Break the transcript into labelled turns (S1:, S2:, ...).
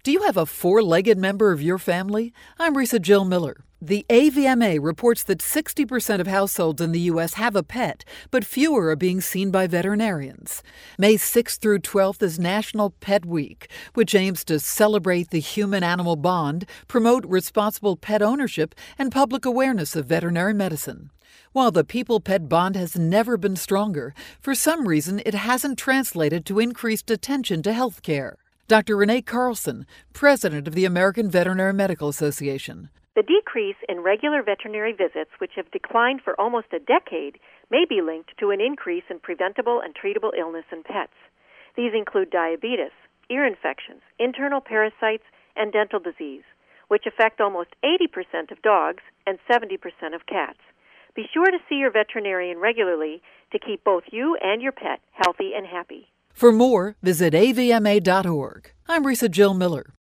S1: Do you have a four-legged member of your family? I'm Risa Jill Miller. The AVMA reports that 60% of households in the U.S. have a pet, but fewer are being seen by veterinarians. May 6th through 12th is National Pet Week, which aims to celebrate the human-animal bond, promote responsible pet ownership, and public awareness of veterinary medicine. While the people-pet bond has never been stronger, for some reason it hasn't translated to increased attention to health care. Dr. Renee Carlson, president of the American Veterinary Medical Association.
S2: The decrease in regular veterinary visits, which have declined for almost a decade, may be linked to an increase in preventable and treatable illness in pets. These include diabetes, ear infections, internal parasites, and dental disease, which affect almost 80% of dogs and 70% of cats. Be sure to see your veterinarian regularly to keep both you and your pet healthy and happy.
S1: For more, visit avma.org. I'm Risa Jill Miller.